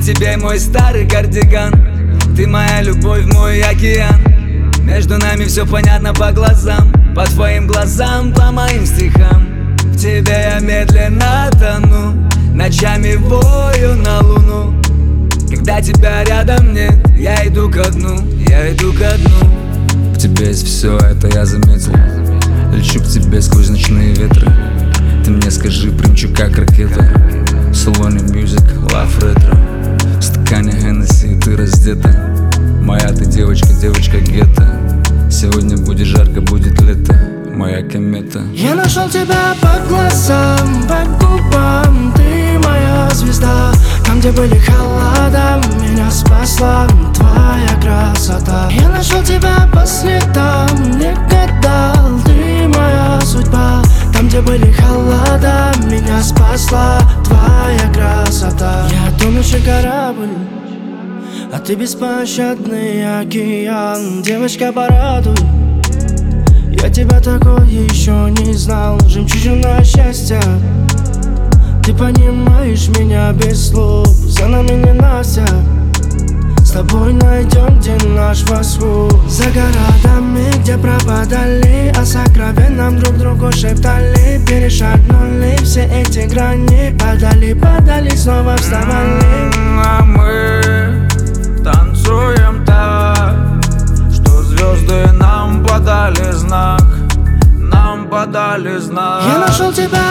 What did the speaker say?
тебе мой старый кардиган. Ты моя любовь, мой океан. Между нами все понятно по глазам, по твоим глазам, по моим стихам. В тебе я медленно тону, ночами вою на луну. Когда тебя рядом нет, я иду ко дну, я иду ко дну. В тебе есть все, это я заметил. Лечу к тебе сквозь ночные ветры. Ты мне скажи, примчу как ракета. В салоне мьюзик, лав ретро. В стакане Хеннесси, ты раздета. Моя ты девочка, девочка гетто. Сегодня будет жарко, будет лето, моя комета. Я нашел тебя по глазам, по губам. Ты моя звезда. Там, где были холода, меня спасла твоя красота. Я нашел тебя по следам, не гадал. Ты моя судьба. Там, где были холода, меня спасла твоя красота. Я тонущий корабль, а ты беспощадный океан. Девочка, порадуй, я тебя такой еще не знал. Жемчужина счастья, ты понимаешь меня без слов. За нами не Настя, с тобой найдем где наш восход. За городами, где пропадали, о сокровенном друг другу шептали. Перешагнули все эти грани, падали, падали, снова вставали. А мы танцуем так, что звезды нам подали знак, нам подали знак. Я нашел тебя